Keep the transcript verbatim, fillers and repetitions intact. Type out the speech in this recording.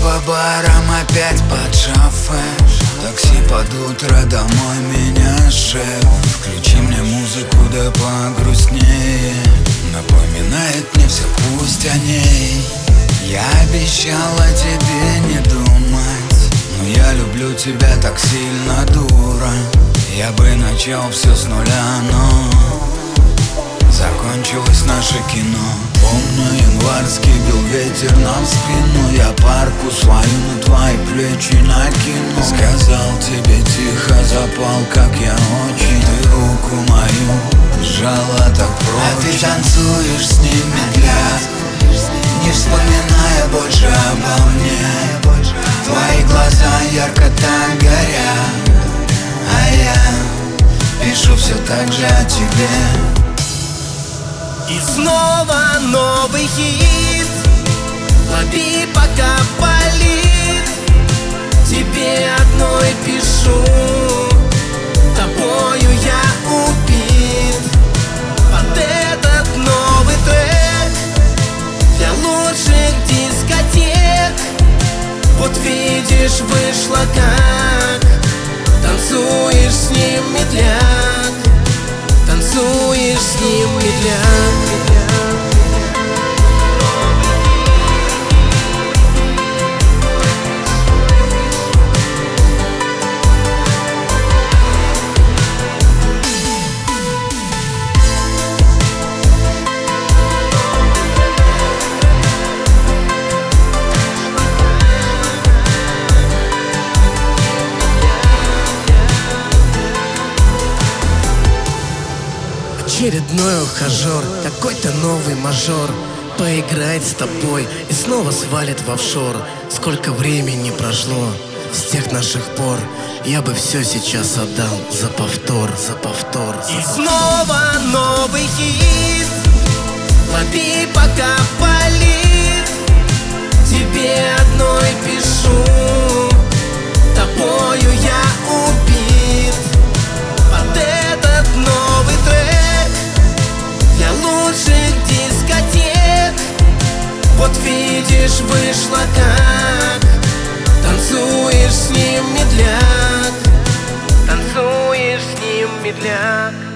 по барам, опять под шофе. Такси под утро, домой меня шеф. Включи мне музыку, да погрустнее. Напоминает мне все, пусть о ней. Я обещала тебе не думать, но я люблю тебя так сильно, дура. Я бы начал все с нуля, но закончилось наше кино. Помню, январский бил ветер нам в спину. Я парку свалю, на твои плечи накину. Сказал тебе тихо, запал, как я очень. Ты руку мою сжала так прочно, а ты танцуешь с ним медля, не вспоминая больше обо мне. Твои глаза ярко так горят, а я пишу все так же о тебе. И снова новый хит, лови пока болит. Тебе одной пишу, тобою я убит. Под этот новый трек для лучших дискотек. Вот видишь, вышло как. Танцуешь с ним медляк, танцуешь с ним медляк. Очередной ухажер, какой-то новый мажор поиграет с тобой и снова свалит в офшор. Сколько времени прошло с тех наших пор, я бы все сейчас отдал за повтор, за повтор, за И повтор. Снова новый хит, лови пока болит. Тебе одной пишу, тобою я убит. Под этот новый трек для лучших дискотек. Вот видишь, вышло как. Танцуешь с ним медляк, танцуешь с ним медляк.